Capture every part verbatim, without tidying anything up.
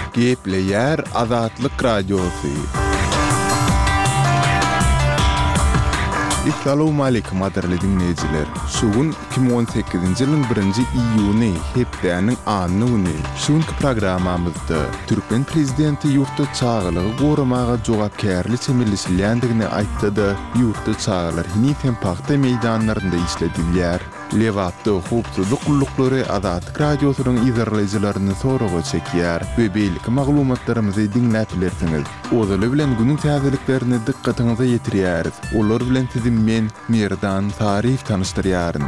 Gepleyer Azatlyk Radiosu. Assalamu alaykum adarly dinleyijiler. Şugun iki bin on sekizinji ýylyň birinji iýuny hepdäniň anyny. Şuňky programmamyzda Türkmen prezidenti ýurtda çağılygy goramaga jogapkärli çemilişilýändigini aýtdy-da, ýurtda çağılar hini paxta meýdanlarynda işledilýär. Lewatda hukuk gullukları Azatlyk Radiosynyň izleyijilerini soraga çekýär we beýlik maglumatlarymyzy dinläp bilersiňiz. Ozaly bilen günüň täzeliklerini dikkatiňize ýetirýäris. Olar bilen sizin men Merdan Tarif tanıştırýaryn.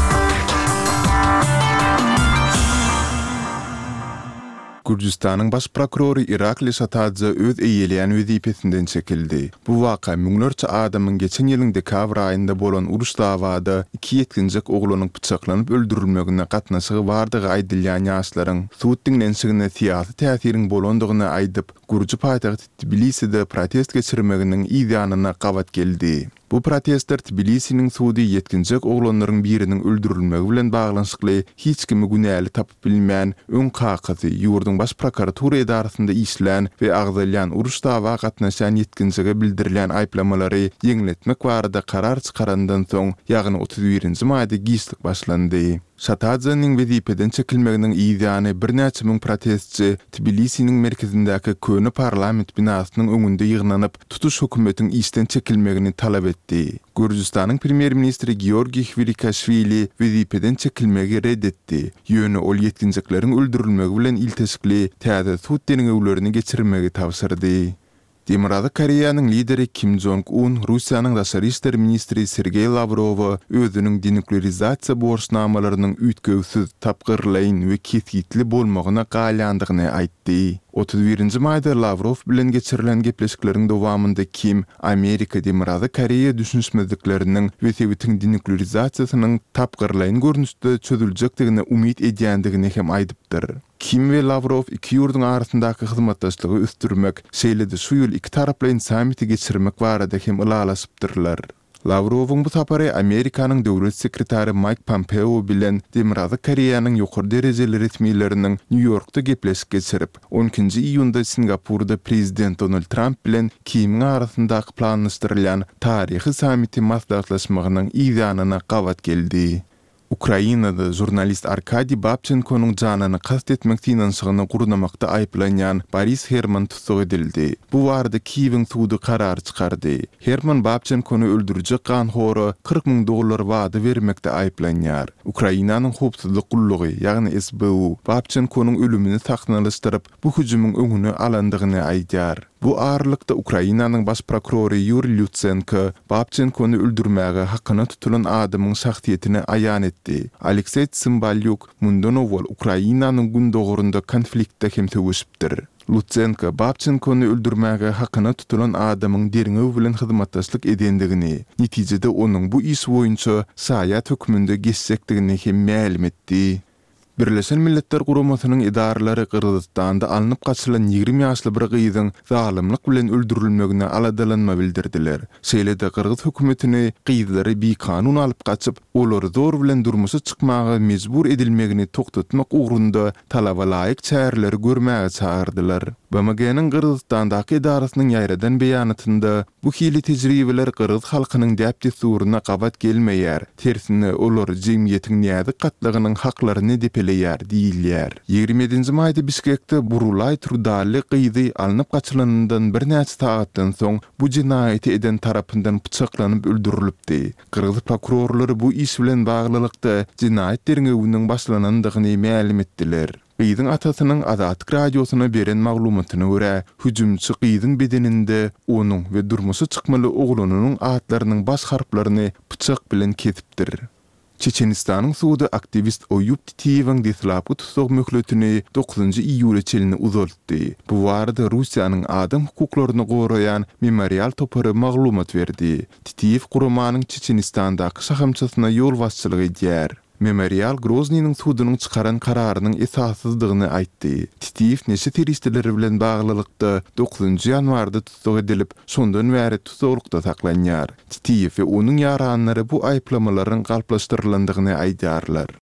Gürjistanyň baş prokurory Irakli Satadze öz eýelýän wezipesinden çekildi. Bu waka müňlerçe adamyň geçen ýylyň dekabr aýynda bolan uruş dawada iki ýetginjek oglanyň pyçaklanyp öldürilmegine gatnaşygy bardygy aýdylýan ýaşlaryň suwut dinlenşigine siýasy täsiriň bolandygyny aýdyp, Gürji paýtagty Tbiliside protest geçirmeginiň ýa-nyna gawat geldi. Bu protestler Tbilisi'nin suudi yetkinjek oglanlaryň biriniň öldürilmegi bilen baglanyşykly hiç kimi günäli tapyp bilmän öň kakazy ýurdun baş prokuratura edarasynda işlän we agzalyan uruş dawa gatnaşan yetkinjege bildirilýän aýplamalary ýeňletmek barada karar çykarandan soň ýagny otuz birinji maýda giýişlik başlandy. Satadze'nin wezipeden çekilmeginiň ýa-ny birnäçe müň protestçi Tbilisi'nin merkezindäki köni parlament binasynyň öňünde ýygnanyp tutuş hökümetiň işden çekilmegini talap etdi. Gürjistanyň premier ministri Georgiy Kvirikashvili wezipeden çekilmegi reddetdi. Ýöne ol ýetginjekleriň öldürilmegi bilen iltesikli täze suwut deneglerini geçirmegi tapşyrdy. Demokrat Koreýanyň lideri Kim Jong-un, Russiýanyň daşary işler ministri Sergey Lavrowy özüniň denuklerizasiýa borçnamalarynyň üýtgewsiz, tapgyrlaýyn we kesgitli bolmagyna galýandygyny aýtdy. otuz birinji maýda Lavrov bilen geçirilen gepleşikleriň dowamynda Kim, Amerika Demokrat Koreýa düşünşmezlikleriniň we sebitiň denuklerizasiýasynyň tapgyrlaýyn görnüşde çözüljekdigine umyt edýändigini hem aýdypdyr. Kim we Lavrov iki ýurduň arasyndaky hyzmatdaşlygy üstürmek, şeýle-de şu ýyl iki taraplaýyn samiti geçirmek barada hem ylalaşypdyrlar. Lavrowyň bu sapary Amerikanyň döwlet sekretary Mike Pompeo bilen Demokrat Koreýanyň ýokary derejeli resmiýetleriniň New Yorkda gepleşik geçirip, on ikinji iýunda Singapurda prezident Donald Trump bilen Kim'iň arasyndaky planlaşdyrylýan taryhy samiti maslahatlaşmagynyň ýa-nyna gawat geldi. Ukrainada jurnalist Arkadiy Babchenko'nun janyny kast etmek tinanşygyny gurnamakda aýplanýan Boris Herman tutuk edildi. Bu warda Kiýewiň suwdy karar çykardy. Herman Babchenko'nu öldürjek ganhora kırk miň dollar wada bermekde aýplanýar. Ukrainanyň howpsuzlyk gullugy, ýagny S B U, Babchenko'nun ölümini saknalaşdyryp, bu hüjümüň öňüni alandygyny aýdýar. Bu ağırlıkta Ukrainanyň baş prokurory Yuri Lutsenko Babchenko'nu öldürmäge hakyna tutulan adamyň şahsiýetini aýan etdi. Aleksey Tsimbalyuk mundan owal Ukrainanyň gündogurunda konfliktde hem töwüşipdir. Lutsenko Babchenko'nu öldürmäge hakyna tutulan adamyň deriňe bilen hyzmatdaşlyk edendigini, netijede onuň bu iş boýunça saýat hökmünde geçsekdigini hem ma'lum etdi. Birleşen Milletler Guramasynyň idaralary Kırgızstanda alınıp gaçylan ýigirme ýaşly bir gyzyň zalymlyk bilen öldürilmegine aladalanma bildirdiler. Şeýle-de Kırgız hökümetini gyzlary bir kanun alyp gaçyp, olary zor bilen durmuşy çykmaga mejbur edilmegini toktatmak ugrunda talaba laýyk çäreleri görmäge çağırdylar. B M G'niň Kırgızstandaky idarasynyň ýaýradan beýanatynda bu hili tejribeler Kırgız halkynyň däp desuruna gawat gelmeýär. Tersine olar jemgyýetiň näzik gatlygynyň haklaryny depeleýär diýilýär. ýigirme ýedinji maýda Bişkekde Burulay Trudally gyzy alınıp gaçylanyndan bir näçe saatdan soň bu jinaýaty eden tarapyndan pyçaklanyp öldürilipdi. Kırgız prokurorlary bu iş bilen baglylykda jinaýat derňeginiň başlanandygyny ma'lum etdiler. Gyzyň atasynyň Azatlyk Radiosyna beren maglumatyna görä, hüjümçi gyzyň bedeninde onuň we durmuşy çykmaly oglanynyň atlarynyň baş harplaryny pyçak bilen kesipdir. Çeçenistanyň suwdy aktivist Oyup Titiýewiň deslapy tutuk möhletini dokuzynji iýule çelini uzaltdy. Bu warda Russiýanyň adam hukuklaryny goraýan memorial topary maglumat berdi. Titiýew guramanyň Çeçenistandaky şahamçasyna ýol başçylyk edýär. Memorial Groznyň suwdynyň çykaran kararynyň esassyzdygyny aýtdy. Titiýew neşe teristleri bilen baglylykda dokuzynji ýanwarda tutuk edilip, şondan bäri tutuklukda saklanýar. Titiýew we onuň ýaranlary bu aýplamalaryň galplaşdyrylanyny aýdýarlar.